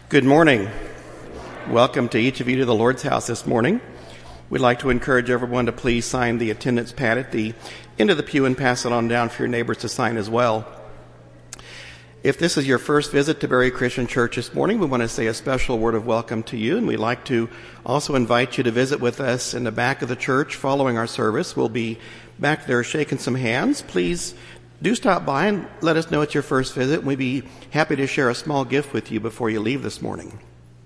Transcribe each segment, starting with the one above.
Good morning. Welcome to each of you to the Lord's house this morning. We'd like to encourage everyone to please sign the attendance pad at the end of the pew and pass it on down for your neighbors to sign as well. If this is your first visit to Berry Christian Church this morning, we want to say a special word of welcome to you, and we'd like to also invite you to visit with us in the back of the church following our service. We'll be back there shaking some hands. Please do stop by and let us know it's your first visit. We'd be happy to share a small gift with you before you leave this morning.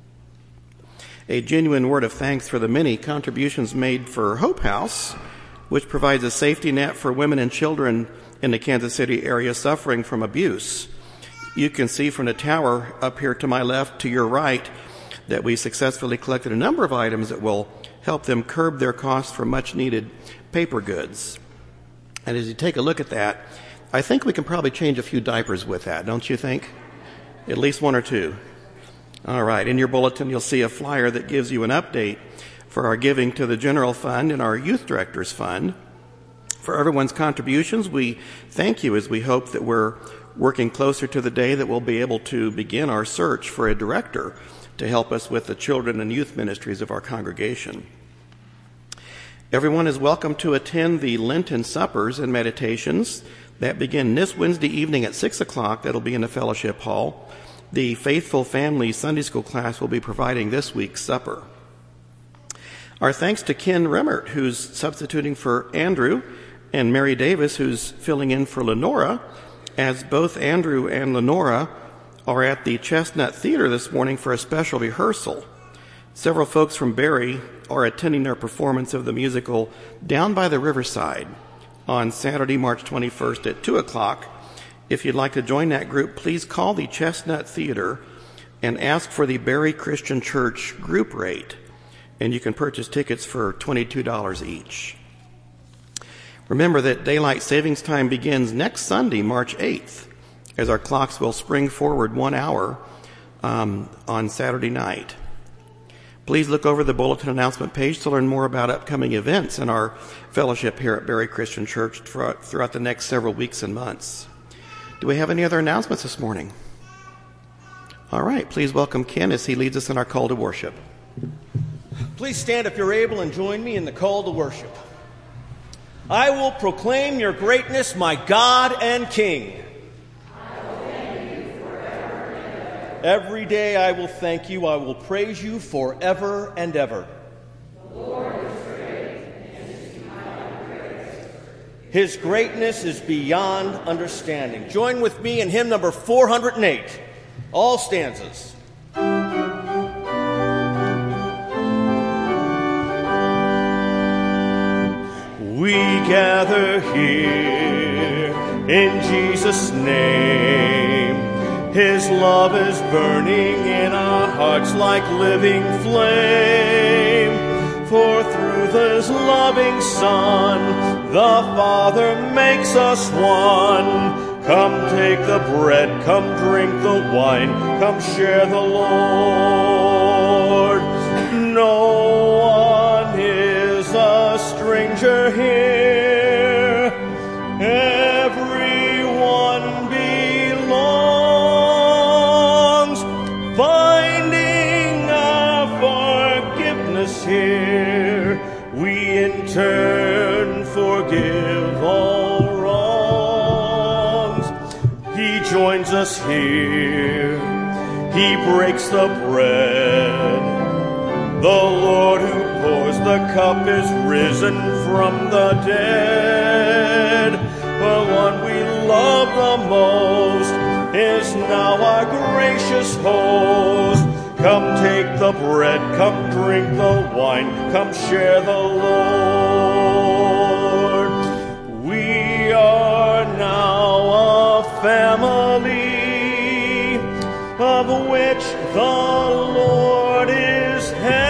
A genuine word of thanks for the many contributions made for Hope House, which provides a safety net for women and children in the Kansas City area suffering from abuse. You can see from the tower up here to my left, to your right, that we successfully collected a number of items that will help them curb their costs for much-needed paper goods. And as you take a look at that, I think we can probably change a few diapers with that, don't you think? At least one or two. All right, in your bulletin you'll see a flyer that gives you an update for our giving to the General Fund and our Youth Directors Fund. For everyone's contributions, we thank you as we hope that we're working closer to the day that we'll be able to begin our search for a director to help us with the children and youth ministries of our congregation. Everyone is welcome to attend the Lenten suppers and meditations that begin this Wednesday evening at 6 o'clock. That'll be in the fellowship hall. The Faithful Family Sunday School class will be providing this week's supper. Our thanks to Ken Remmert, who's substituting for Andrew, and Mary Davis, who's filling in for Lenora, as both Andrew and Lenora are at the Chestnut Theater this morning for a special rehearsal. Several folks from Berry are attending their performance of the musical Down by the Riverside on Saturday, March 21st at 2 o'clock. If you'd like to join that group, please call the Chestnut Theater and ask for the Berry Christian Church group rate, and you can purchase tickets for $22 each. Remember that daylight savings time begins next Sunday, March 8th, as our clocks will spring forward 1 hour on Saturday night. Please look over the bulletin announcement page to learn more about upcoming events in our fellowship here at Berry Christian Church throughout the next several weeks and months. Do we have any other announcements this morning? All right, please welcome Ken as he leads us in our call to worship. Please stand if you're able and join me in the call to worship. I will proclaim your greatness, my God and King. I will thank you forever and ever. Every day I will thank you. I will praise you forever and ever. The Lord is great, and is beyond praise. His greatness is beyond understanding. Join with me in hymn number 408, all stanzas. We gather here in Jesus' name. His love is burning in our hearts like living flame. For through His loving Son, the Father makes us one. Come take the bread, come drink the wine, come share the Lord. No one is a stranger here. Everyone belongs, finding our forgiveness here. We in turn forgive all wrongs. He joins us here. He breaks the bread. The Lord who pours the cup is risen from the dead. The one we love the most is now our gracious host. Come take the bread, come drink the wine, come share the Lord. We are now a family of which the Lord is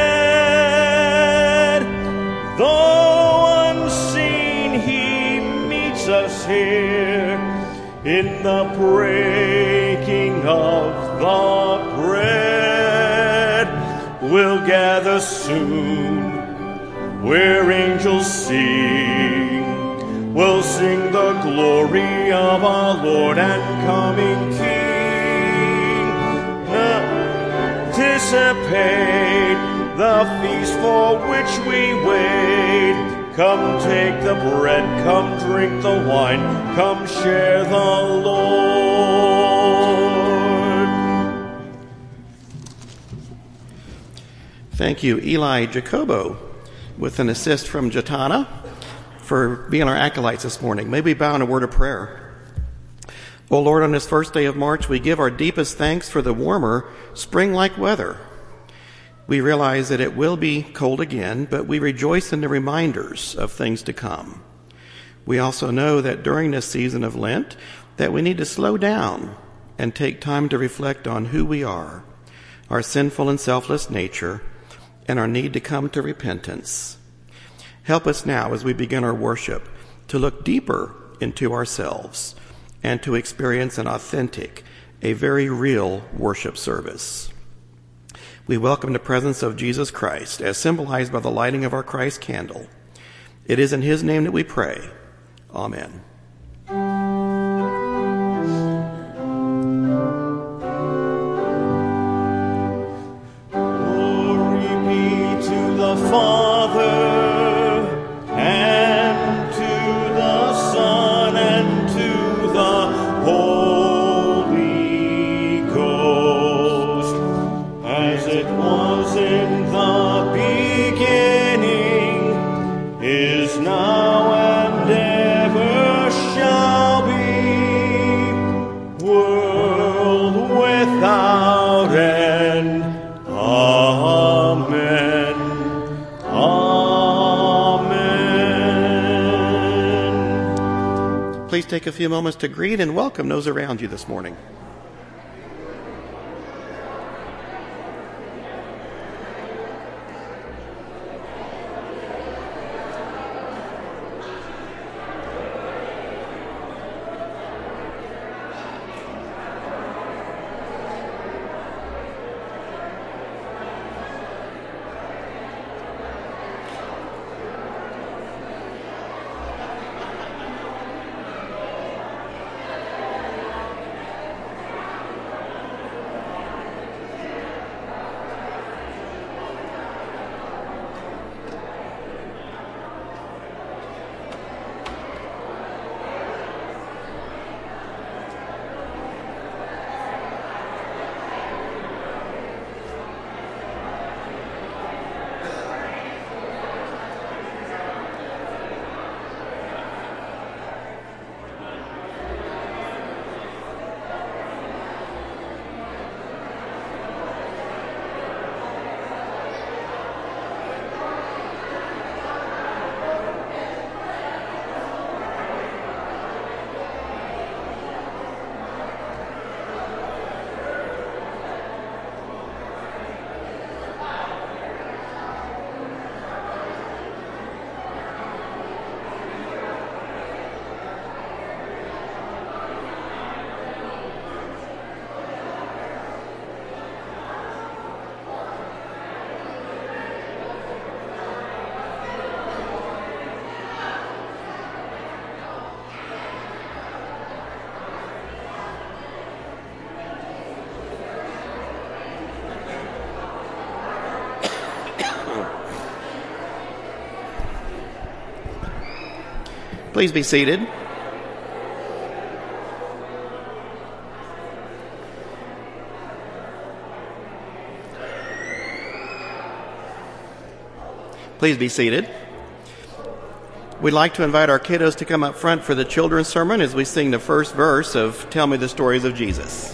head. Though unseen, He meets us here in the breaking of the bread. We'll gather soon where angels sing. We'll sing the glory of our Lord and coming King. anticipate the feast for which we wait. Come take the bread, come drink the wine, come share the Lord. Thank you, Eli Jacobo, with an assist from Jatana, for being our acolytes this morning. May we bow in a word of prayer. O Lord, on this first day of March, we give our deepest thanks for the warmer, spring-like weather. We realize that it will be cold again, but we rejoice in the reminders of things to come. We also know that during this season of Lent, that we need to slow down and take time to reflect on who we are, our sinful and selfless nature, and our need to come to repentance. Help us now as we begin our worship to look deeper into ourselves and to experience an authentic, a very real worship service. We welcome the presence of Jesus Christ as symbolized by the lighting of our Christ candle. It is in his name that we pray. Amen. Glory be to the Father, and to the Son, and to the Holy Ghost, as it was in the beginning, is now, and ever shall be, world without end. Amen. Amen. Please take a few moments to greet and welcome those around you this morning. Please be seated. Please be seated. We'd like to invite our kiddos to come up front for the children's sermon as we sing the first verse of Tell Me the Stories of Jesus.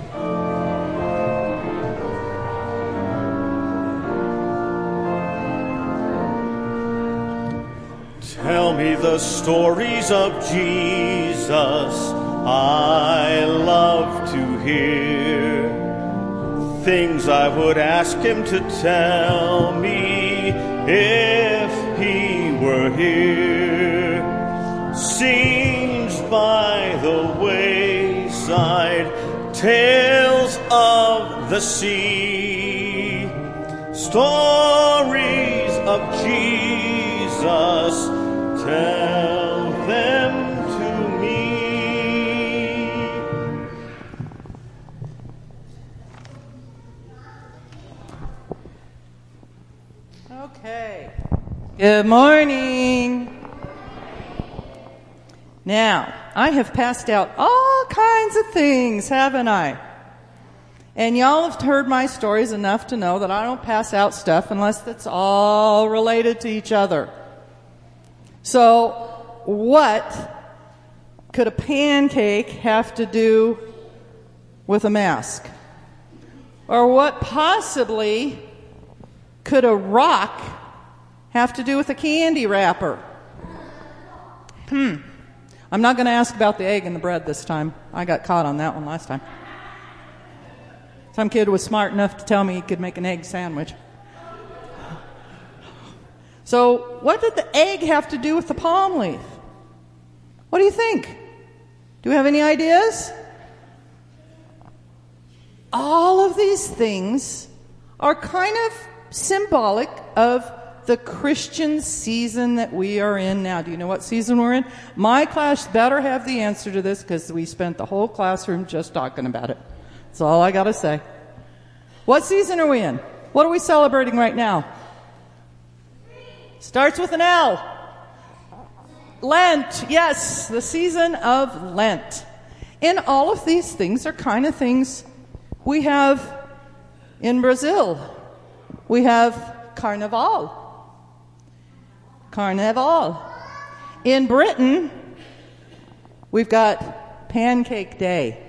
Tell me the stories of Jesus, I love to hear. Things I would ask him to tell me if he were here. Scenes by the wayside, tales of the sea, stories of Jesus, tell them to me. Okay. Good morning. Now, I have passed out all kinds of things, haven't I? And y'all have heard my stories enough to know that I don't pass out stuff unless it's all related to each other. So, what could a pancake have to do with a mask? Or what possibly could a rock have to do with a candy wrapper? I'm not going to ask about the egg and the bread this time. I got caught on that one last time. Some kid was smart enough to tell me he could make an egg sandwich. So, what did the egg have to do with the palm leaf? What do you think? Do we have any ideas? All of these things are kind of symbolic of the Christian season that we are in now. Do you know what season we're in? My class better have the answer to this because we spent the whole classroom just talking about it. That's all I got to say. What season are we in? What are we celebrating right now? Starts with an L. Lent. Yes, the season of Lent. And all of these things are kind of things we have in Brazil. We have Carnival. Carnival. In Britain, we've got Pancake Day.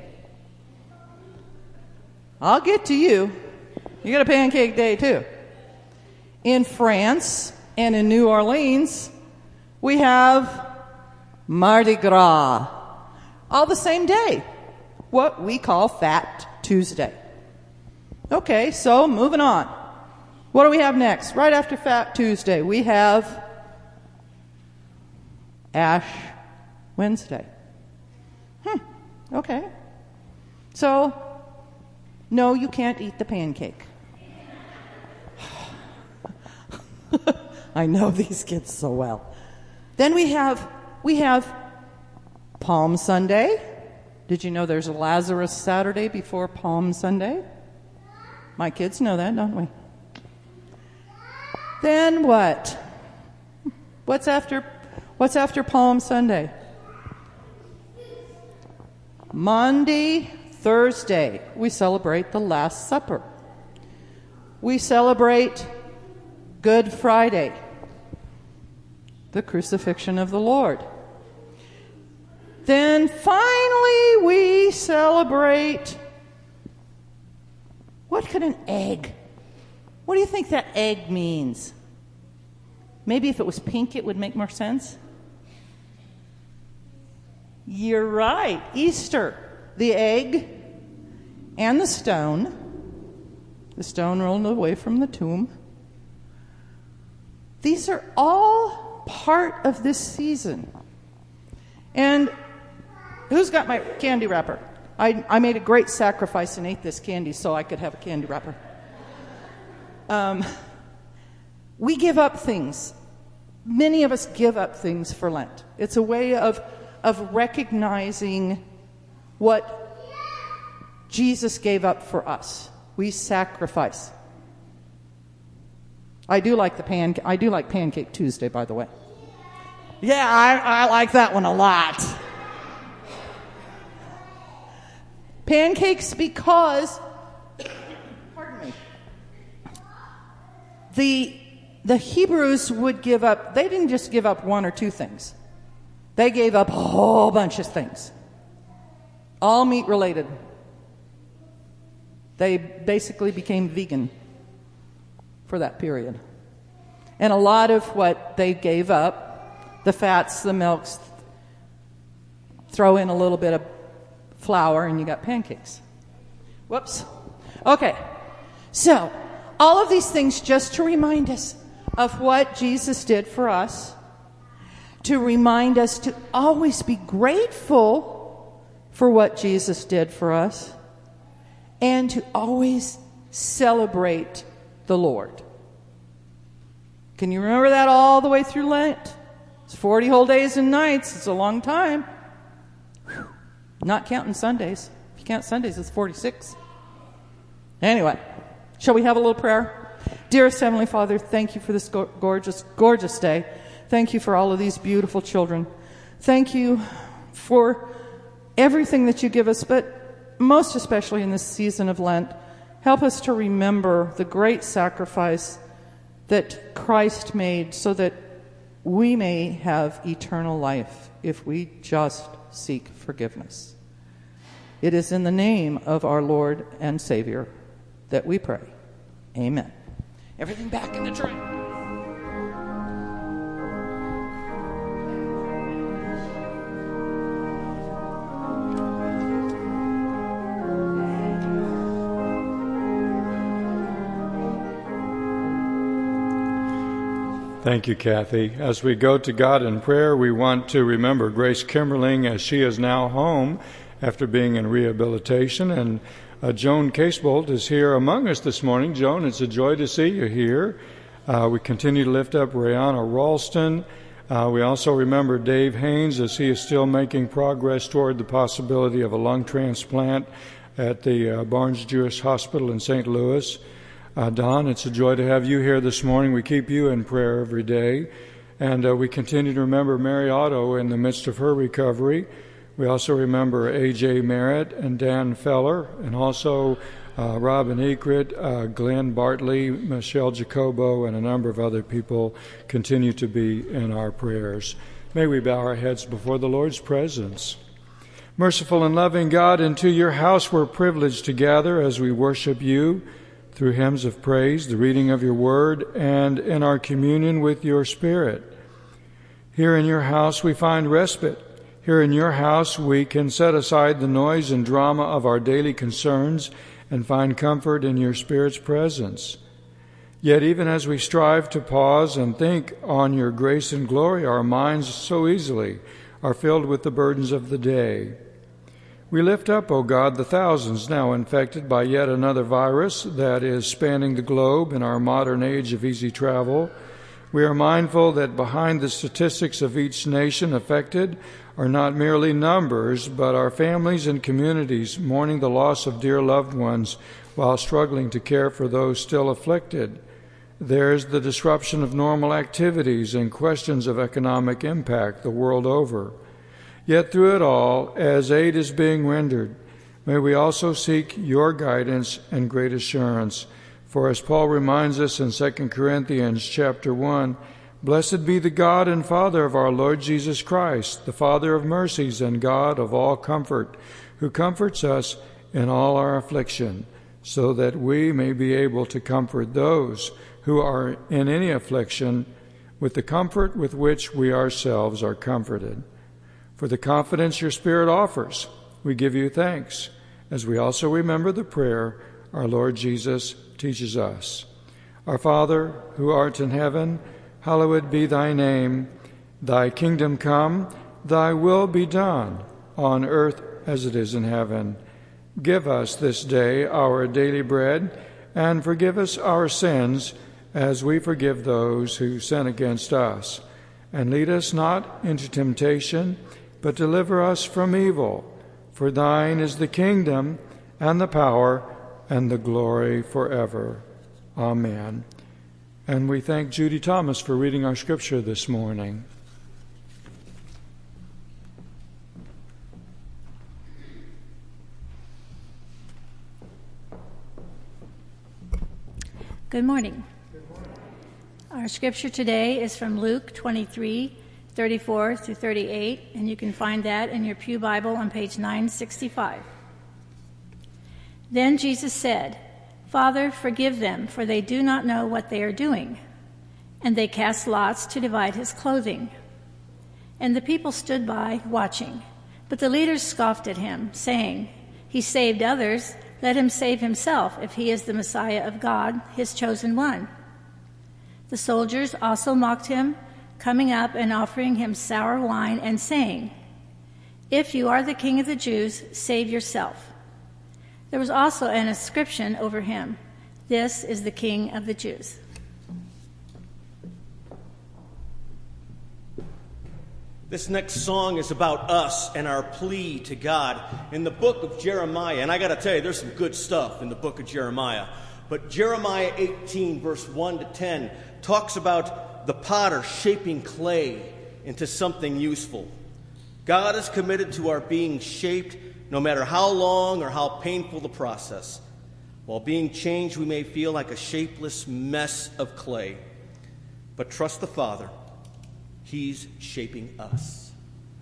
I'll get to you. You got a Pancake Day too. In France and in New Orleans, we have Mardi Gras. All the same day. What we call Fat Tuesday. Okay, so moving on. What do we have next? Right after Fat Tuesday, we have Ash Wednesday. Okay. So, no, you can't eat the pancake. I know these kids so well. Then we have Palm Sunday. Did you know there's a Lazarus Saturday before Palm Sunday? My kids know that, don't we? Then what? What's after Palm Sunday? Monday, Thursday, we celebrate the Last Supper. We celebrate Good Friday, the crucifixion of the Lord. Then finally we celebrate, what could an egg? What do you think that egg means? Maybe if it was pink it would make more sense? You're right, Easter. The egg and the stone rolled away from the tomb. These are all part of this season. And who's got my candy wrapper? I made a great sacrifice and ate this candy so I could have a candy wrapper. We give up things. Many of us give up things for Lent. It's a way of recognizing what Jesus gave up for us. We sacrifice. I do like Pancake Tuesday, by the way. Yeah, I like that one a lot. Pancakes because, pardon me, the Hebrews would give up, they didn't just give up one or two things. They gave up a whole bunch of things. All meat related. They basically became vegan for that period. And a lot of what they gave up, the fats, the milks, throw in a little bit of flour and you got pancakes. Whoops. Okay. So, all of these things just to remind us of what Jesus did for us, to remind us to always be grateful for what Jesus did for us, and to always celebrate the Lord. Can you remember that all the way through Lent? It's 40 whole days and nights. It's a long time. Whew. Not counting Sundays. If you count Sundays, it's 46. Anyway, shall we have a little prayer? Dearest Heavenly Father, thank you for this gorgeous, gorgeous day. Thank you for all of these beautiful children. Thank you for everything that you give us, but most especially in this season of Lent, help us to remember the great sacrifice that Christ made so that we may have eternal life if we just seek forgiveness. It is in the name of our Lord and Savior that we pray. Amen. Everything back in the tray. Thank you, Kathy. As we go to God in prayer, we want to remember Grace Kimmerling as she is now home after being in rehabilitation. And Joan Casebolt is here among us this morning. Joan, it's a joy to see you here. We continue to lift up Rihanna Ralston. We also remember Dave Haynes as he is still making progress toward the possibility of a lung transplant at the Barnes Jewish Hospital in St. Louis. Don, it's a joy to have you here this morning. We keep you in prayer every day. And we continue to remember Mary Otto in the midst of her recovery. We also remember A.J. Merritt and Dan Feller, and also Robin Ekrit, Glenn Bartley, Michelle Jacobo, and a number of other people continue to be in our prayers. May we bow our heads before the Lord's presence. Merciful and loving God, into your house we're privileged to gather as we worship you through hymns of praise, the reading of your word, and in our communion with your Spirit. Here in your house we find respite. Here in your house we can set aside the noise and drama of our daily concerns and find comfort in your Spirit's presence. Yet even as we strive to pause and think on your grace and glory, our minds so easily are filled with the burdens of the day. We lift up, O God, the thousands now infected by yet another virus that is spanning the globe in our modern age of easy travel. We are mindful that behind the statistics of each nation affected are not merely numbers, but our families and communities mourning the loss of dear loved ones while struggling to care for those still afflicted. There's the disruption of normal activities and questions of economic impact the world over. Yet through it all, as aid is being rendered, may we also seek your guidance and great assurance. For as Paul reminds us in 2 Corinthians chapter 1, blessed be the God and Father of our Lord Jesus Christ, the Father of mercies and God of all comfort, who comforts us in all our affliction, so that we may be able to comfort those who are in any affliction with the comfort with which we ourselves are comforted. For the confidence your Spirit offers, we give you thanks, as we also remember the prayer our Lord Jesus teaches us. Our Father, who art in heaven, hallowed be thy name. Thy kingdom come, thy will be done, on earth as it is in heaven. Give us this day our daily bread, and forgive us our sins, as we forgive those who sin against us. And lead us not into temptation, but deliver us from evil. For thine is the kingdom, and the power, and the glory forever. Amen. And we thank Judy Thomas for reading our scripture this morning. Good morning. Our scripture today is from Luke 23:34 through 38, and you can find that in your Pew Bible on page 965. Then Jesus said, Father, forgive them, for they do not know what they are doing. And they cast lots to divide his clothing. And the people stood by, watching. But the leaders scoffed at him, saying, He saved others, let him save himself, if he is the Messiah of God, his chosen one. The soldiers also mocked him, coming up and offering him sour wine and saying, If you are the king of the Jews, save yourself. There was also an inscription over him, This is the King of the Jews. This next song is about us and our plea to God in the book of Jeremiah. And I got to tell you, there's some good stuff in the book of Jeremiah. But Jeremiah 18, verse 1 to 10, talks about the potter shaping clay into something useful. God is committed to our being shaped no matter how long or how painful the process. While being changed, we may feel like a shapeless mess of clay. But trust the Father. He's shaping us.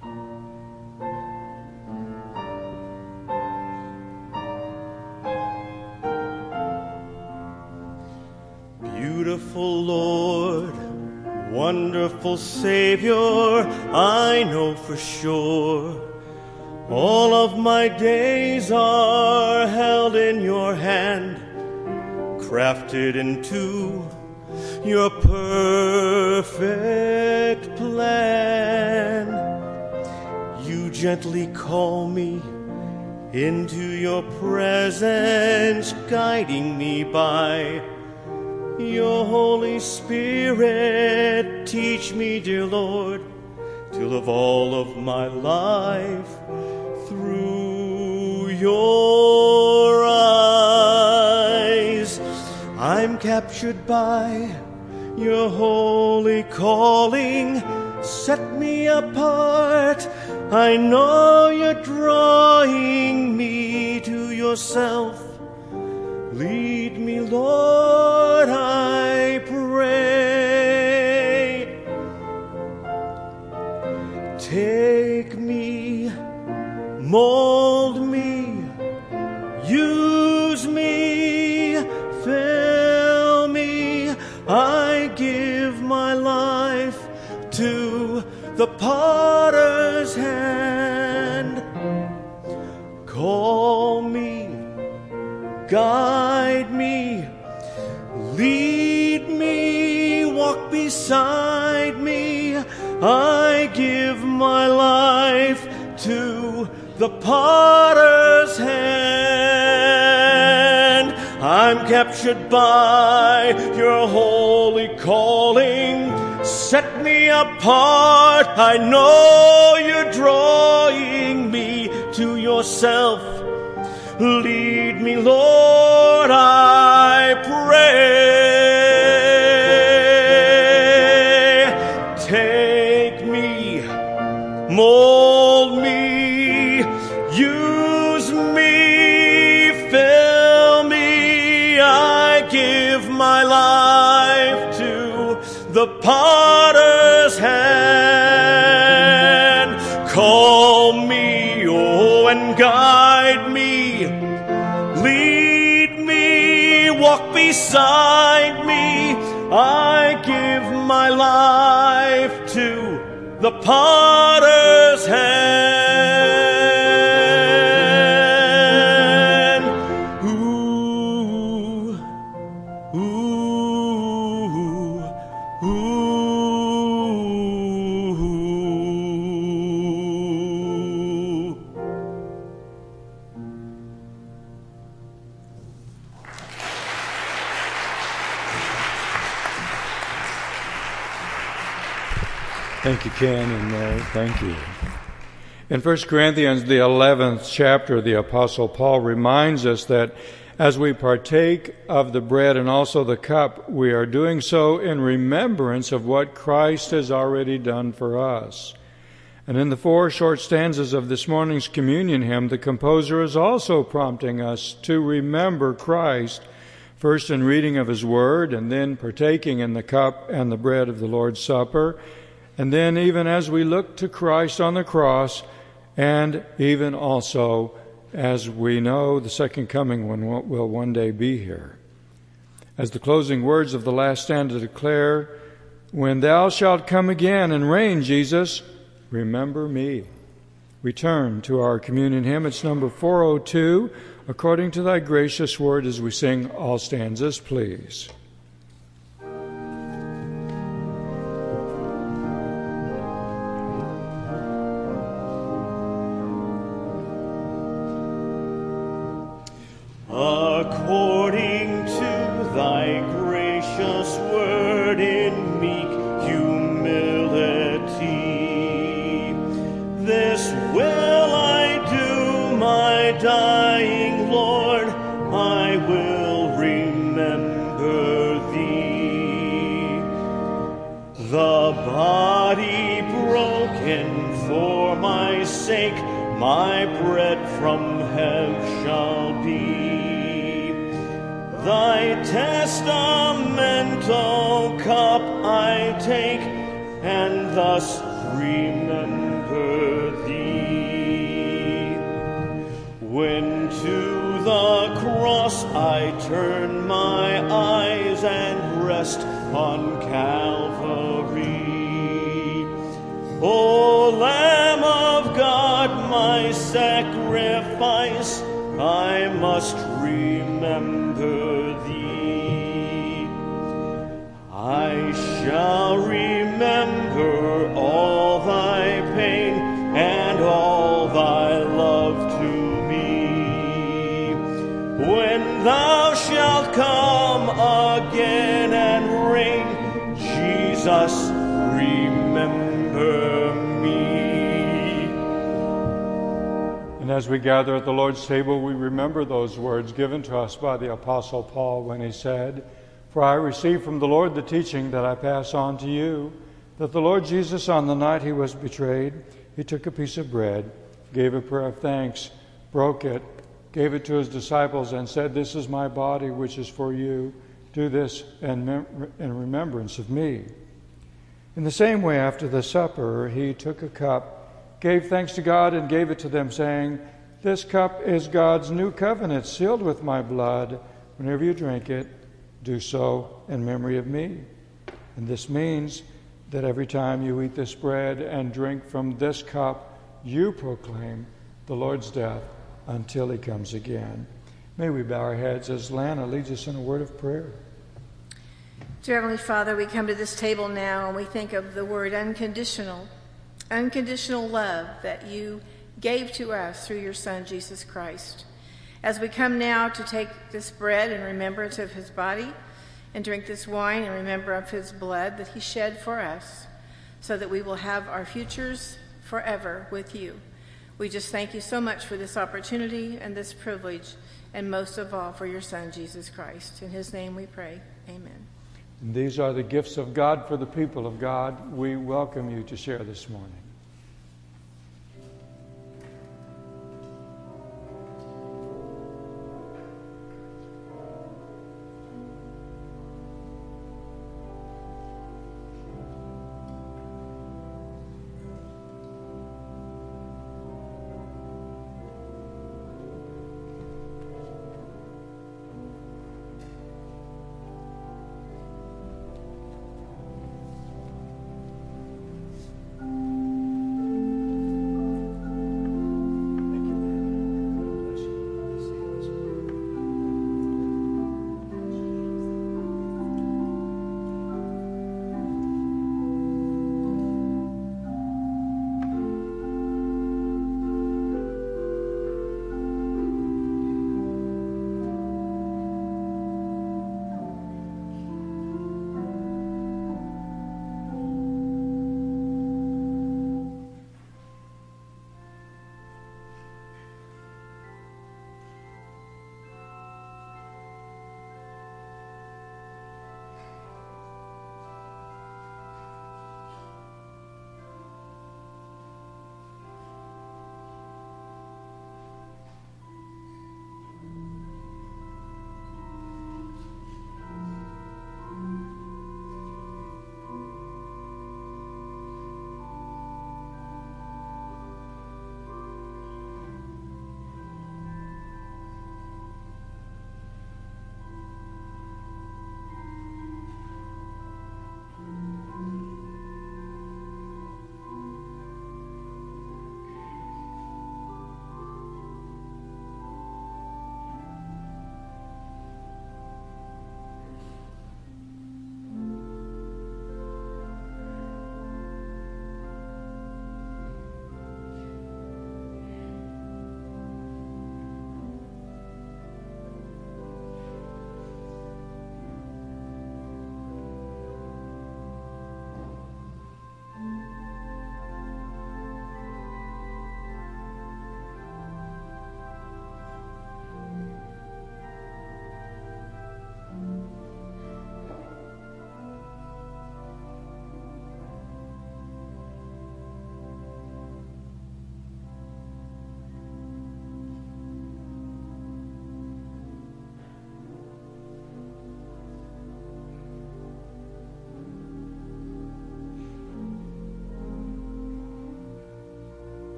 Beautiful Lord, wonderful Savior, I know for sure all of my days are held in your hand, crafted into your perfect plan. You gently call me into your presence, guiding me by your Holy Spirit. Teach me, dear Lord, to live all of my life through your eyes. I'm captured by your holy calling. Set me apart. I know you're drawing me to yourself. Lead me, Lord, I pray. Take me, mold me, use me, fill me. I give my life to the potter's hand. Call me, guide me, lead me, walk beside me. I give my life to the potter's hand. I'm captured by your holy calling. Set me apart. I know you're drawing me to yourself. Lead me, Lord, I pray. Take me, mold me, use me, fill me. I give my life to the potter's hand. Call me, oh, and guide me. Lead me, walk beside me. I give my life to the potter's hand. Ooh, ooh, ooh. Thank you, Ken and Mary. Thank you. In 1 Corinthians, the 11th chapter, the Apostle Paul reminds us that as we partake of the bread and also the cup, we are doing so in remembrance of what Christ has already done for us. And in the 4 short stanzas of this morning's communion hymn, the composer is also prompting us to remember Christ, first in reading of his word, and then partaking in the cup and the bread of the Lord's Supper, and then even as we look to Christ on the cross, and even also as we know the second coming will one day be here. As the closing words of the last stanza declare, when thou shalt come again and reign, Jesus, remember me. We turn to our communion hymn. It's number 402, According to Thy Gracious Word, as we sing all stanzas, please. According to thy gracious word in meek humility, this will I do, my dying Lord, I will remember sake, my bread from heaven shall be. Thy testamental cup I take, and thus remember thee. When to the cross I turn my eyes and rest on Calvary, O Lamb of God, my sacrifice, I must remember thee. I shall remember all thy pain and all thy love to me. When thou shalt come again and reign, Jesus, remember me. And as we gather at the Lord's table, we remember those words given to us by the Apostle Paul when he said, "For I received from the Lord the teaching that I pass on to you, that the Lord Jesus, on the night he was betrayed, he took a piece of bread, gave a prayer of thanks, broke it, gave it to his disciples, and said, 'This is my body, which is for you. Do this in remembrance of me.' In the same way, after the supper, he took a cup, gave thanks to God, and gave it to them, saying, 'This cup is God's new covenant, sealed with my blood. Whenever you drink it, do so in memory of me.' And this means that every time you eat this bread and drink from this cup, you proclaim the Lord's death until he comes again." May we bow our heads as Lana leads us in a word of prayer. Dear Heavenly Father, we come to this table now and we think of the word unconditional love that you gave to us through your Son, Jesus Christ. As we come now to take this bread in remembrance of his body and drink this wine in remembrance of his blood that he shed for us, so that we will have our futures forever with you. We just thank you so much for this opportunity and this privilege, and most of all for your Son, Jesus Christ. In his name we pray. Amen. And these are the gifts of God for the people of God. We welcome you to share this morning.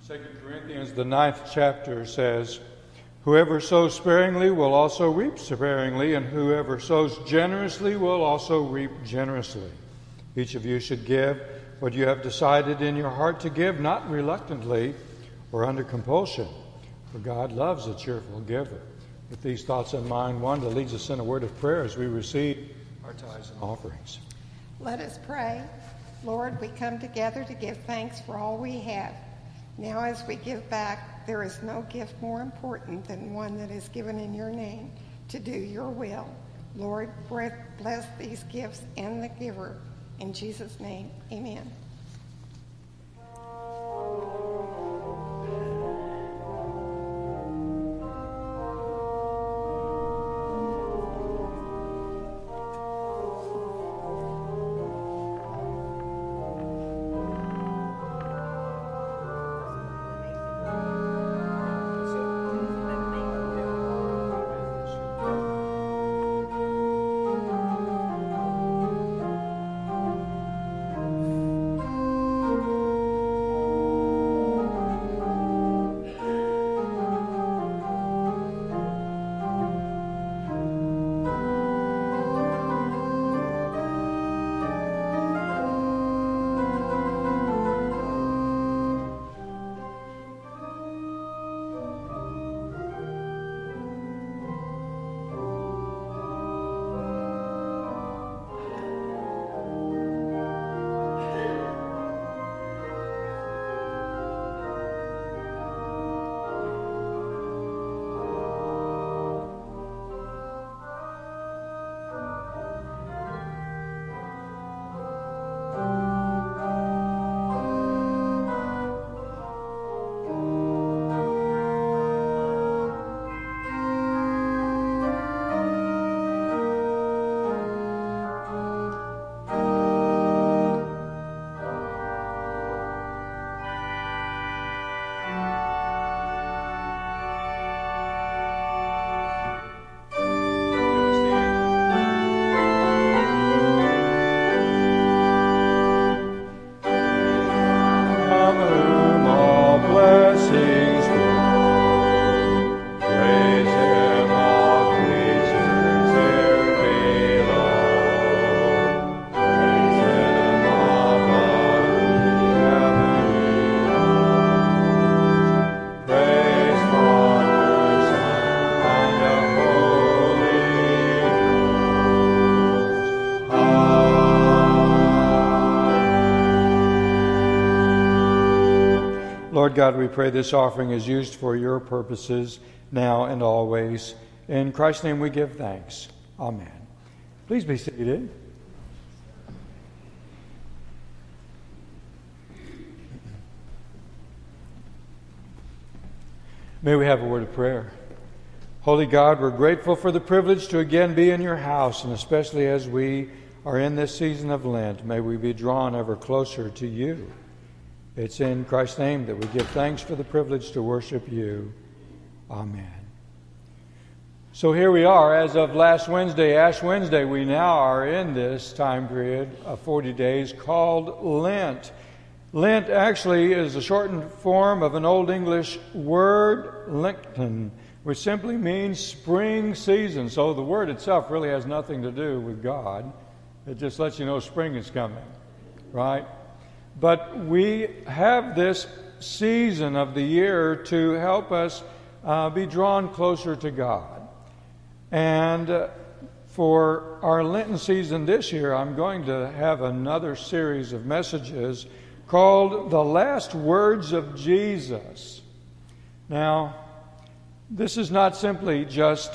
2 Corinthians, the 9th chapter says, "Whoever sows sparingly will also reap sparingly, and whoever sows generously will also reap generously. Each of you should give what you have decided in your heart to give, not reluctantly or under compulsion, for God loves a cheerful giver." With these thoughts in mind, Wanda leads us in a word of prayer as we receive our tithes and offerings. Let us pray. Lord, we come together to give thanks for all we have. Now as we give back, there is no gift more important than one that is given in your name to do your will. Lord, bless these gifts and the giver. In Jesus' name, amen. Lord God, we pray this offering is used for your purposes now and always. In Christ's name we give thanks. Amen. Please be seated. May we have a word of prayer. Holy God, we're grateful for the privilege to again be in your house, and especially as we are in this season of Lent, may we be drawn ever closer to you. It's in Christ's name that we give thanks for the privilege to worship you. Amen. So here we are. As of last Wednesday, Ash Wednesday, we now are in this time period of 40 days called Lent. Lent actually is a shortened form of an Old English word, Lenten, which simply means spring season. So the word itself really has nothing to do with God. It just lets you know spring is coming, right? But we have this season of the year to help us be drawn closer to God. And for our Lenten season this year, I'm going to have another series of messages called The Last Words of Jesus. Now, this is not simply just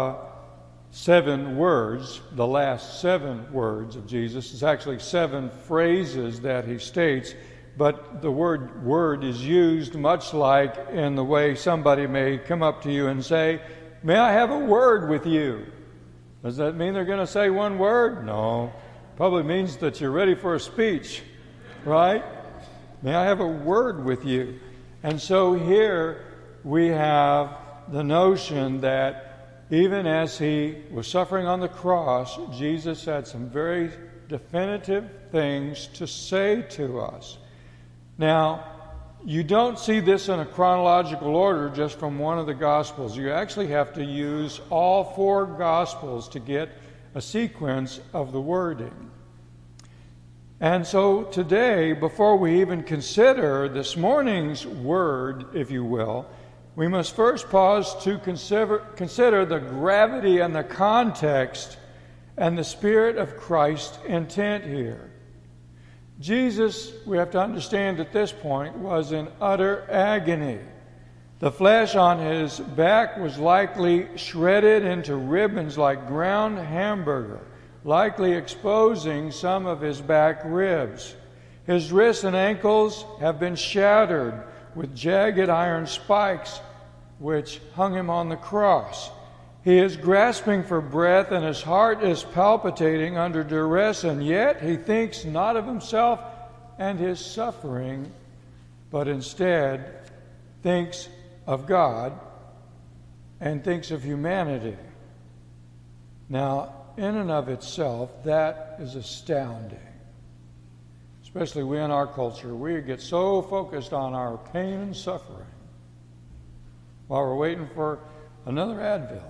7 words, the last 7 words of Jesus. It's actually 7 phrases that he states, but the word is used much like in the way somebody may come up to you and say, "May I have a word with you?" Does that mean they're going to say one word? No. Probably means that you're ready for a speech, right? May I have a word with you? And so here we have the notion that even as he was suffering on the cross, Jesus had some very definitive things to say to us. Now, you don't see this in a chronological order just from one of the Gospels. You actually have to use all 4 Gospels to get a sequence of the wording. And so today, before we even consider this morning's word, if you will, we must first pause to consider the gravity and the context and the Spirit of Christ's intent here. Jesus, we have to understand at this point, was in utter agony. The flesh on his back was likely shredded into ribbons like ground hamburger, likely exposing some of his back ribs. His wrists and ankles have been shattered with jagged iron spikes which hung him on the cross. He is grasping for breath and his heart is palpitating under duress, and yet he thinks not of himself and his suffering, but instead thinks of God and thinks of humanity. Now, in and of itself, that is astounding. Especially we in our culture, we get so focused on our pain and suffering while we're waiting for another Advil.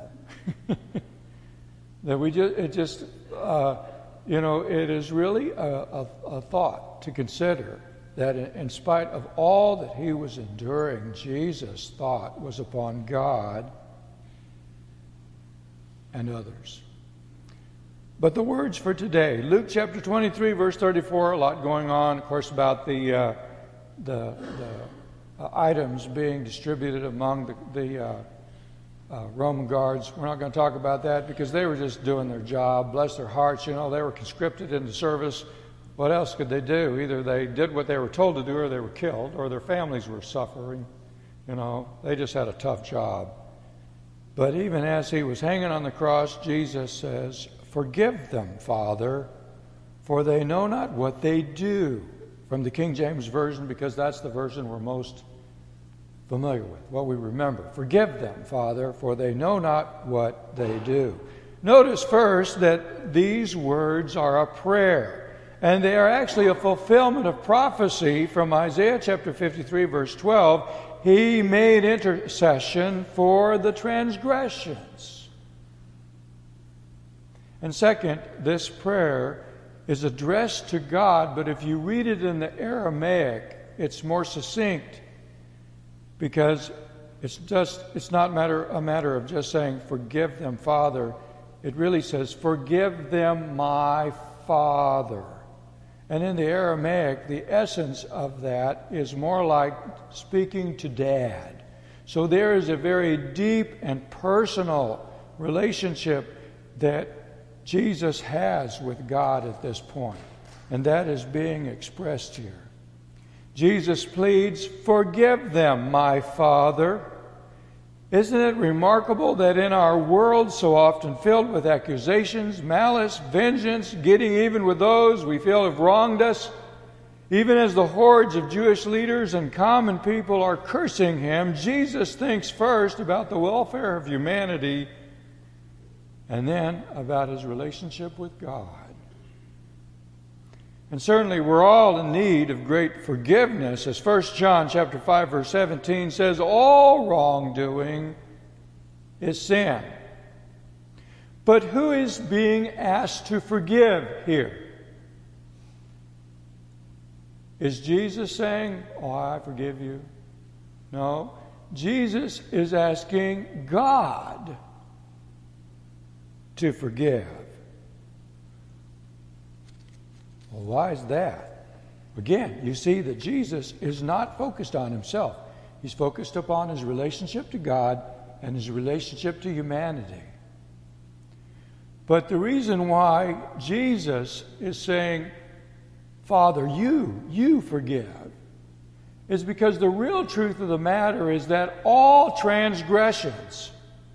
That it is really a thought to consider that in spite of all that he was enduring, Jesus' thought was upon God and others. But the words for today, Luke chapter 23, verse 34, a lot going on, of course, about the items being distributed among the Roman guards. We're not going to talk about that because they were just doing their job. Bless their hearts, they were conscripted into service. What else could they do? Either they did what they were told to do or they were killed or their families were suffering. They just had a tough job. But even as he was hanging on the cross, Jesus says, "Forgive them, Father, for they know not what they do." From the King James Version, because that's the version we're most familiar with, what we remember. Forgive them, Father, for they know not what they do. Notice first that these words are a prayer, and they are actually a fulfillment of prophecy from Isaiah chapter 53, verse 12. He made intercession for the transgressions. And second, this prayer is addressed to God, but if you read it in the Aramaic, it's more succinct. Because it's not a matter of just saying, "Forgive them, Father." It really says, "Forgive them, my Father." And in the Aramaic, the essence of that is more like speaking to Dad. So there is a very deep and personal relationship that Jesus has with God at this point. And that is being expressed here. Jesus pleads, "Forgive them, my Father." Isn't it remarkable that in our world so often filled with accusations, malice, vengeance, getting even with those we feel have wronged us, even as the hordes of Jewish leaders and common people are cursing him, Jesus thinks first about the welfare of humanity and then about his relationship with God. And certainly we're all in need of great forgiveness. As 1 John chapter 5, verse 17 says, all wrongdoing is sin. But who is being asked to forgive here? Is Jesus saying, "Oh, I forgive you"? No. Jesus is asking God to forgive. Well, why is that? Again, you see that Jesus is not focused on himself. He's focused upon his relationship to God and his relationship to humanity. But the reason why Jesus is saying, "Father, you forgive," is because the real truth of the matter is that all transgressions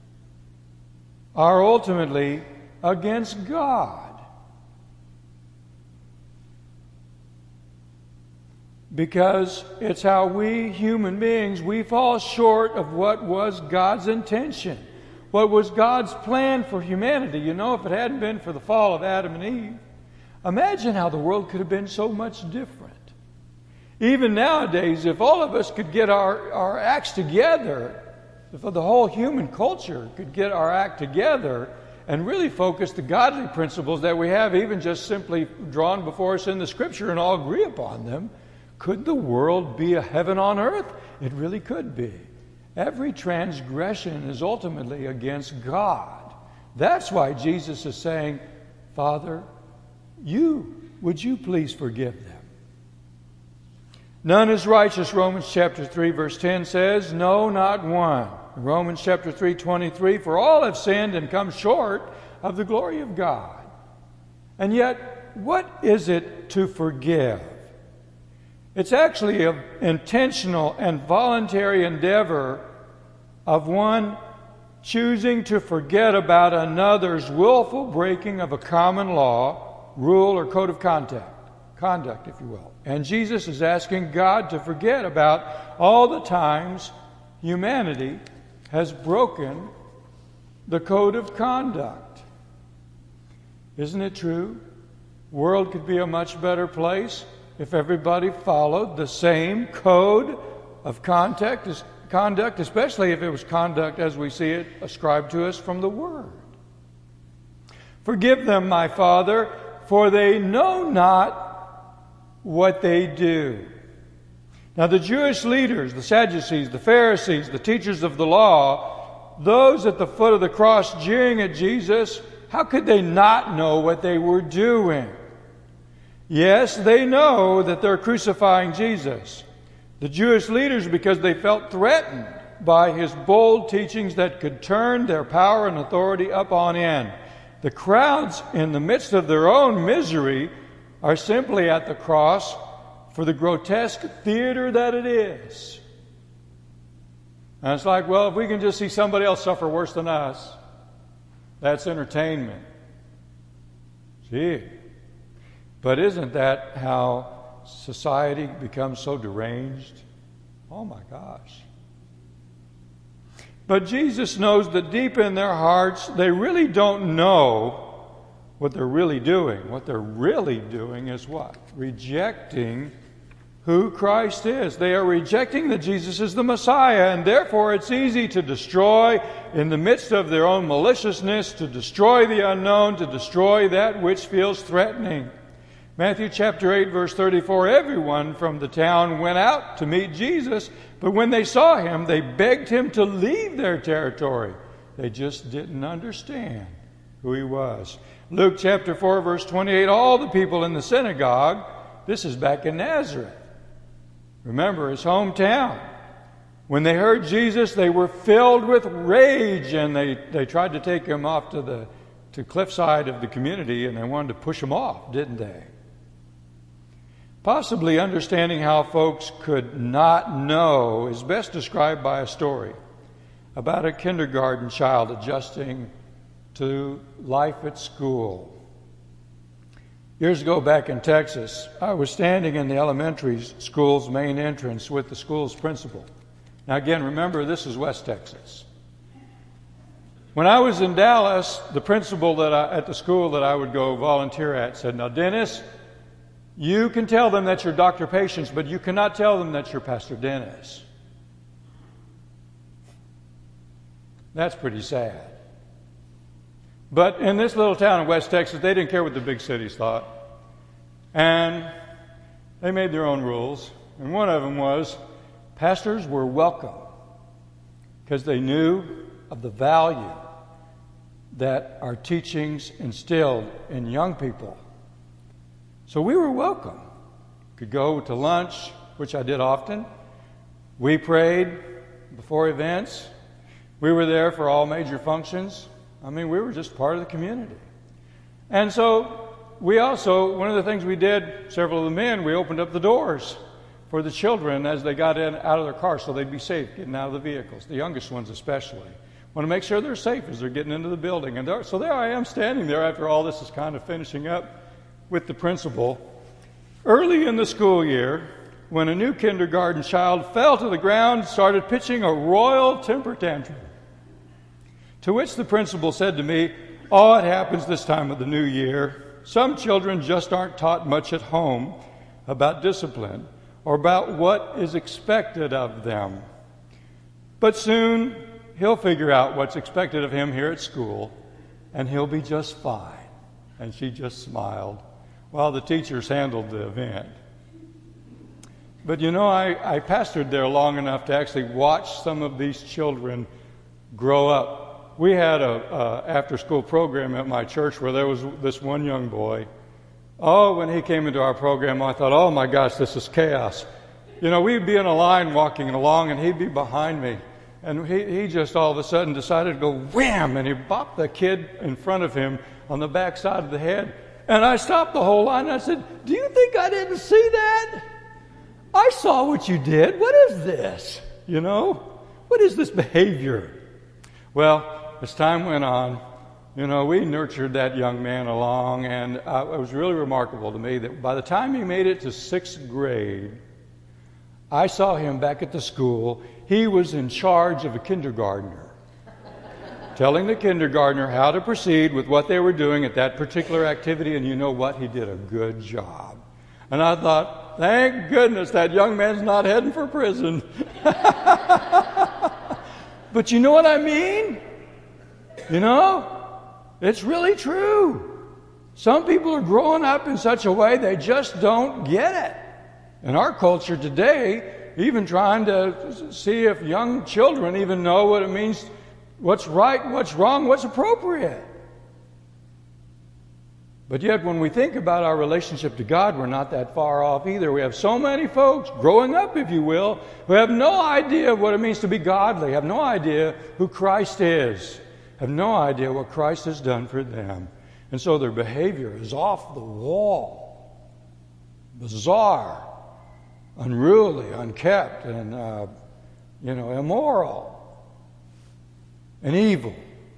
are ultimately against God. Because it's how we human beings, we fall short of what was God's intention. What was God's plan for humanity. You know, if it hadn't been for the fall of Adam and Eve, imagine how the world could have been so much different. Even nowadays, if all of us could get our acts together, if the whole human culture could get our act together and really focus the godly principles that we have, even just simply drawn before us in the Scripture, and all agree upon them, could the world be a heaven on earth? It really could be. Every transgression is ultimately against God. That's why Jesus is saying, Father, would you please forgive them? None is righteous, Romans chapter 3, verse 10 says, no, not one. Romans chapter 3, 23, for all have sinned and come short of the glory of God. And yet, what is it to forgive? It's actually an intentional and voluntary endeavor of one choosing to forget about another's willful breaking of a common law, rule, or code of conduct, if you will. And Jesus is asking God to forget about all the times humanity has broken the code of conduct. Isn't it true? The world could be a much better place if everybody followed the same code of conduct, especially if it was conduct as we see it ascribed to us from the Word. Forgive them, my Father, for they know not what they do. Now the Jewish leaders, the Sadducees, the Pharisees, the teachers of the law, those at the foot of the cross jeering at Jesus, how could they not know what they were doing? Yes, they know that they're crucifying Jesus. The Jewish leaders, because they felt threatened by his bold teachings that could turn their power and authority up on end. The crowds, in the midst of their own misery, are simply at the cross for the grotesque theater that it is. And it's like, well, if we can just see somebody else suffer worse than us, that's entertainment. Gee. But isn't that how society becomes so deranged? Oh my gosh. But Jesus knows that deep in their hearts, they really don't know what they're really doing. What they're really doing is what? Rejecting who Christ is. They are rejecting that Jesus is the Messiah, and therefore it's easy to destroy, in the midst of their own maliciousness, to destroy the unknown, to destroy that which feels threatening. Matthew chapter 8, verse 34, everyone from the town went out to meet Jesus, but when they saw him, they begged him to leave their territory. They just didn't understand who he was. Luke chapter 4, verse 28, all the people in the synagogue, this is back in Nazareth. Remember, his hometown. When they heard Jesus, they were filled with rage, and they tried to take him off to the cliffside of the community, and they wanted to push him off, didn't they? Possibly understanding how folks could not know is best described by a story about a kindergarten child adjusting to life at school. Years ago back in Texas, I was standing in the elementary school's main entrance with the school's principal. Now again, remember, this is West Texas. When I was in Dallas, the principal at the school that I would go volunteer at said, now Dennis, you can tell them that you're Dr. Patience, but you cannot tell them that you're Pastor Dennis. That's pretty sad. But in this little town in West Texas, they didn't care what the big cities thought. And they made their own rules. And one of them was pastors were welcome because they knew of the value that our teachings instilled in young people. So we were welcome. Could go to lunch, which I did often. We prayed before events. We were there for all major functions. I mean, we were just part of the community. And so we also, one of the things we did, several of the men, we opened up the doors for the children as they got in out of their cars so they'd be safe getting out of the vehicles, the youngest ones especially. Want to make sure they're safe as they're getting into the building. And so there I am standing there after all this is kind of finishing up with the principal. Early in the school year, when a new kindergarten child fell to the ground, started pitching a royal temper tantrum. To which the principal said to me, oh, it happens this time of the new year. Some children just aren't taught much at home about discipline, or about what is expected of them. But soon he'll figure out what's expected of him here at school, and he'll be just fine. And she just smiled while the teachers handled the event. But you know, I pastored there long enough to actually watch some of these children grow up. We had a after-school program at my church where there was this one young boy. Oh, when he came into our program, I thought, oh my gosh, this is chaos. You know, we'd be in a line walking along, and he'd be behind me. And he just all of a sudden decided to go wham, and he bopped the kid in front of him on the back side of the head. And I stopped the whole line, and I said, do you think I didn't see that? I saw what you did. What is this? You know, what is this behavior? Well, as time went on, you know, we nurtured that young man along, and it was really remarkable to me that by the time he made it to 6th grade, I saw him back at the school. He was in charge of a kindergartner, telling the kindergartner how to proceed with what they were doing at that particular activity, and you know what? He did a good job. And I thought, thank goodness that young man's not heading for prison. But you know what I mean? You know, it's really true. Some people are growing up in such a way they just don't get it. In our culture today, even trying to see if young children even know what it means, what's right, what's wrong, what's appropriate. But yet when we think about our relationship to God, we're not that far off either. We have so many folks growing up, if you will, who have no idea what it means to be godly, have no idea who Christ is, have no idea what Christ has done for them. And so their behavior is off the wall, bizarre, unruly, unkept, and, immoral, and evil.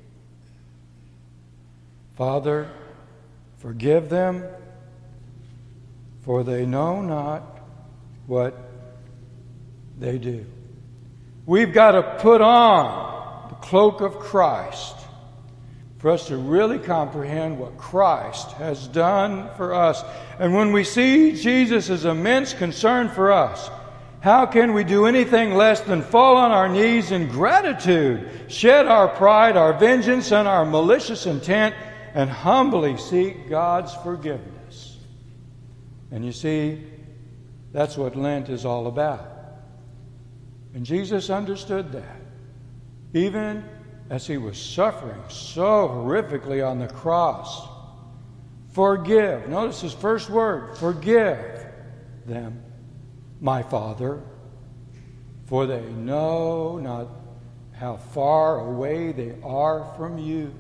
Father, forgive them, for they know not what they do. We've got to put on the cloak of Christ for us to really comprehend what Christ has done for us. And when we see Jesus' immense concern for us, how can we do anything less than fall on our knees in gratitude, shed our pride, our vengeance, and our malicious intent, and humbly seek God's forgiveness? And you see, that's what Lent is all about. And Jesus understood that. Even as he was suffering so horrifically on the cross. Forgive. Notice his first word. Forgive them, my Father, for they know not how far away they are from you.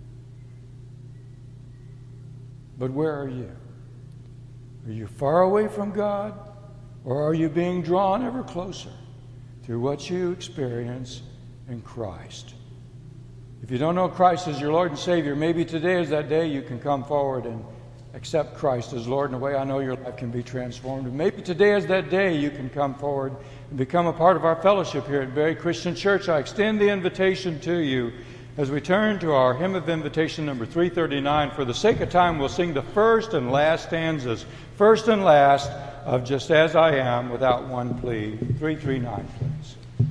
But where are you? Are you far away from God? Or are you being drawn ever closer through what you experience in Christ? If you don't know Christ as your Lord and Savior, maybe today is that day you can come forward and accept Christ as Lord in a way I know your life can be transformed. And maybe today is that day you can come forward and become a part of our fellowship here at Berry Christian Church. I extend the invitation to you as we turn to our hymn of invitation number 339. For the sake of time, we'll sing the first and last stanzas, first and last of Just As I Am, without one plea. 339, please.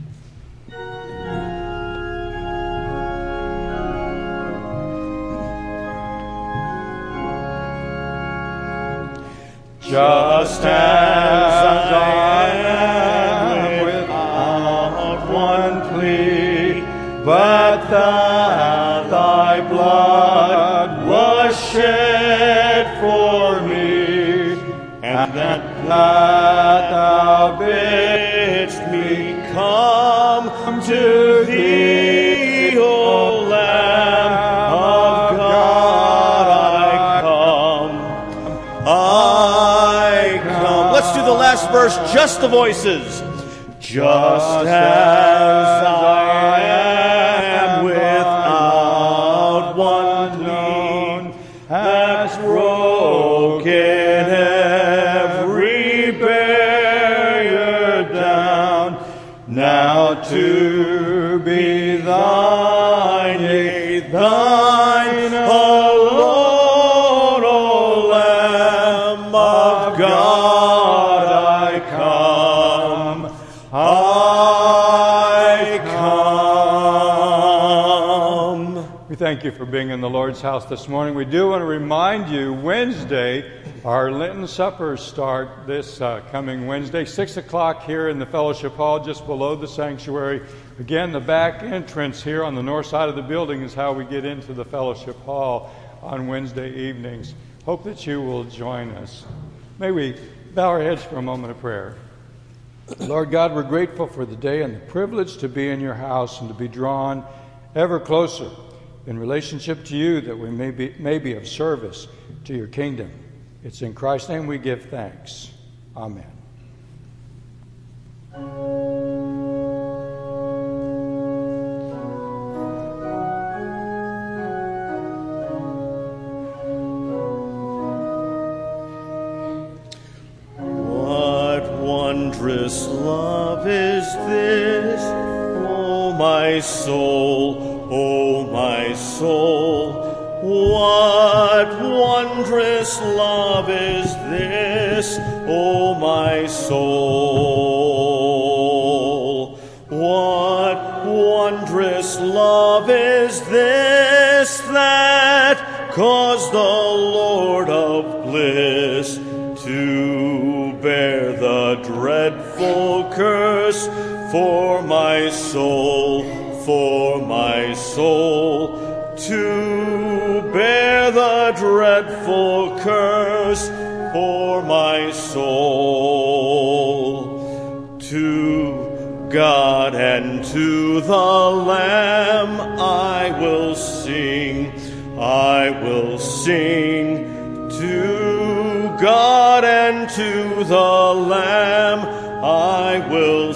Just as I am, without one plea, but that thy blood was shed for me, and that thou bidst me come to thee, O Lamb of God, I come. Let's do the last verse, just the voices. Just as I am, without one plea, hast broken every barrier down, now to be thine, yea, thine alone, O Lamb of God, I come. you for being in the Lord's house this morning. We do want to remind you, Wednesday, our Lenten suppers start this coming Wednesday, 6 o'clock here in the fellowship hall just below the sanctuary. Again, the back entrance here on the north side of the building is how we get into the fellowship hall on Wednesday evenings. Hope that you will join us. May we bow our heads for a moment of prayer. Lord God, we're grateful for the day and the privilege to be in your house and to be drawn ever closer in relationship to you, that we may be of service to your kingdom. It's in Christ's name we give thanks. Amen. What wondrous love is this, O my soul, O my soul. What wondrous love is this, O my soul? What wondrous love is this that caused the Lord of bliss to bear the dreadful curse for my soul, to bear the dreadful curse for my soul. To God and to the Lamb I will sing, to God and to the Lamb I will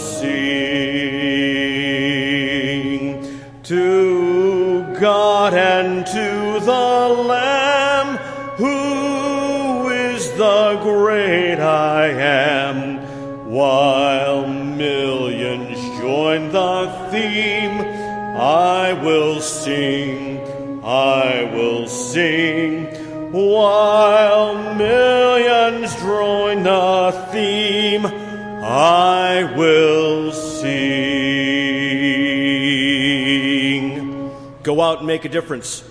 sing. To God and to the Lamb, who is the great I am, while millions join the theme, I will sing, while millions join the theme, I will sing. Go out and make a difference.